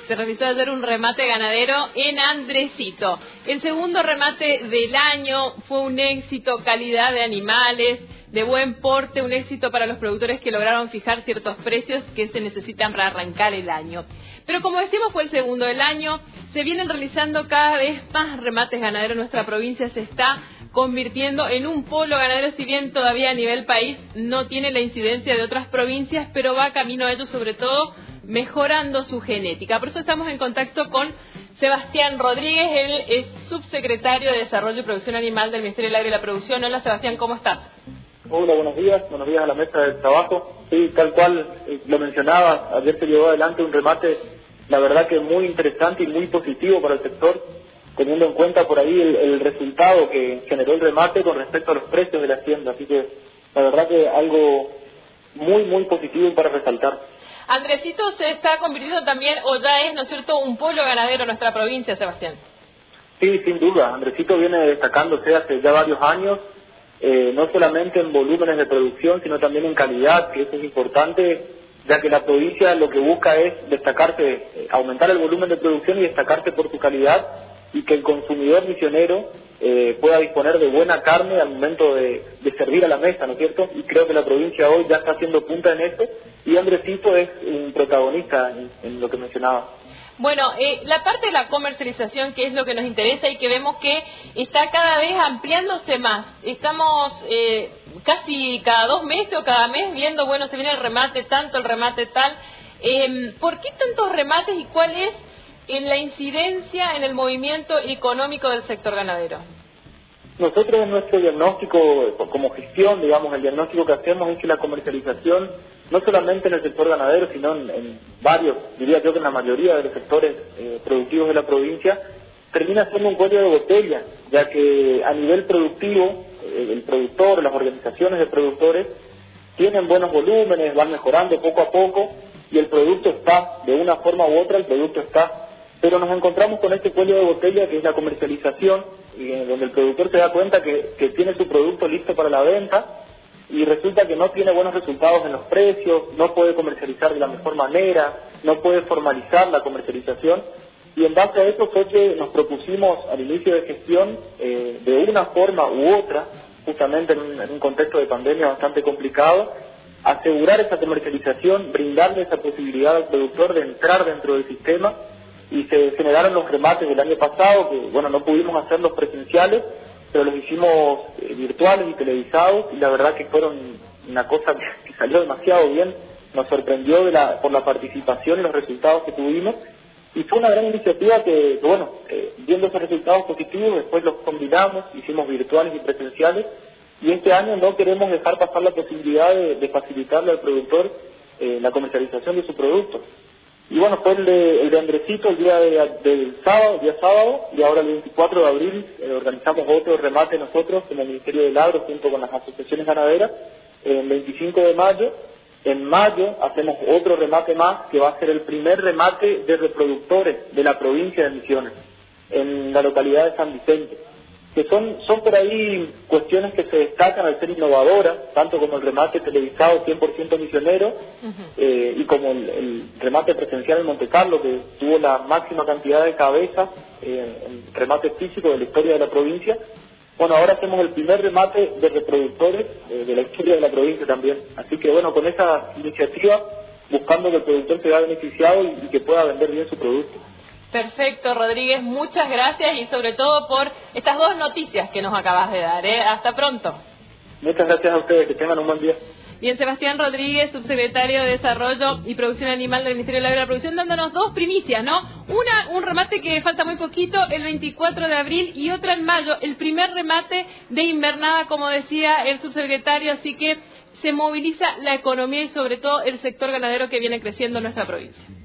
Se realizó ayer un remate ganadero en Andresito. El segundo remate del año fue un éxito, calidad de animales, de buen porte, un éxito para los productores que lograron fijar ciertos precios que se necesitan para arrancar el año. Pero como decimos, fue el segundo del año, se vienen realizando cada vez más remates ganaderos. Nuestra provincia se está convirtiendo en un polo ganadero, si bien todavía a nivel país no tiene la incidencia de otras provincias, pero va camino a ello, sobre todo mejorando su genética. Por eso estamos en contacto con Sebastián Rodríguez, él es subsecretario de Desarrollo y Producción Animal del Ministerio del Agro y la Producción. Hola Sebastián, ¿cómo estás? Hola, buenos días a la mesa del trabajo. Sí, tal cual lo mencionaba, ayer se llevó adelante un remate, la verdad que muy interesante y muy positivo para el sector, teniendo en cuenta por ahí el resultado que generó el remate con respecto a los precios de la hacienda. Así que la verdad que algo muy positivo para resaltar. Andresito se está convirtiendo también, o ya es, ¿no es cierto?, un polo ganadero en nuestra provincia, Sebastián. Sí, sin duda. Andresito viene destacándose hace ya varios años, no solamente en volúmenes de producción, sino también en calidad, que eso es importante, ya que la provincia lo que busca es destacarse, aumentar el volumen de producción y destacarse por su calidad, y que el consumidor misionero pueda disponer de buena carne al momento de servir a la mesa, ¿no es cierto? Y creo que la provincia hoy ya está haciendo punta en esto, y Andresito es un protagonista en lo que mencionaba. Bueno, la parte de la comercialización, que es lo que nos interesa y que vemos que está cada vez ampliándose más. Estamos casi cada 2 meses o cada mes viendo, bueno, se viene el remate tanto, el remate tal. ¿Por qué tantos remates y cuál es la incidencia en el movimiento económico del sector ganadero? Nosotros en nuestro diagnóstico, como gestión, digamos, el diagnóstico que hacemos es que la comercialización, no solamente en el sector ganadero, sino en varios, diría yo que en la mayoría de los sectores productivos de la provincia, termina siendo un cuello de botella, ya que a nivel productivo, el productor, las organizaciones de productores, tienen buenos volúmenes, van mejorando poco a poco, y el producto está, de una forma u otra, el producto está. Pero nos encontramos con este cuello de botella que es la comercialización, donde el productor se da cuenta que tiene su producto listo para la venta y resulta que no tiene buenos resultados en los precios, no puede comercializar de la mejor manera, no puede formalizar la comercialización, y en base a eso fue que nos propusimos al inicio de gestión, de una forma u otra, justamente en un contexto de pandemia bastante complicado, asegurar esa comercialización, brindarle esa posibilidad al productor de entrar dentro del sistema. Y se generaron los remates del año pasado, que bueno, no pudimos hacerlos presenciales, pero los hicimos virtuales y televisados, y la verdad que fueron una cosa que salió demasiado bien, nos sorprendió por la participación y los resultados que tuvimos, y fue una gran iniciativa que bueno, viendo esos resultados positivos, después los combinamos, hicimos virtuales y presenciales, y este año no queremos dejar pasar la posibilidad de facilitarle al productor la comercialización de su producto. Y bueno, fue el de Andresito el día del sábado, y ahora el 24 de abril organizamos otro remate nosotros como Ministerio del Agro junto con las asociaciones ganaderas, el 25 de mayo. En mayo hacemos otro remate más, que va a ser el primer remate de reproductores de la provincia de Misiones, en la localidad de San Vicente, que son por ahí cuestiones que se destacan al ser innovadoras, tanto como el remate televisado 100% misionero, y como el remate presencial en Monte Carlo, que tuvo la máxima cantidad de cabezas en remate físico de la historia de la provincia. Bueno, ahora hacemos el primer remate de reproductores de la historia de la provincia también. Así que bueno, con esa iniciativa, buscando que el productor se vea beneficiado y que pueda vender bien su producto. Perfecto, Rodríguez, muchas gracias y sobre todo por estas 2 noticias que nos acabas de dar. Hasta pronto. Muchas gracias a ustedes, que tengan un buen día. Bien, Sebastián Rodríguez, subsecretario de Desarrollo y Producción Animal del Ministerio del Agro y la Producción, dándonos 2 primicias, ¿no? Una, un remate que falta muy poquito, el 24 de abril, y otra en mayo, el primer remate de invernada, como decía el subsecretario, así que se moviliza la economía y sobre todo el sector ganadero que viene creciendo en nuestra provincia.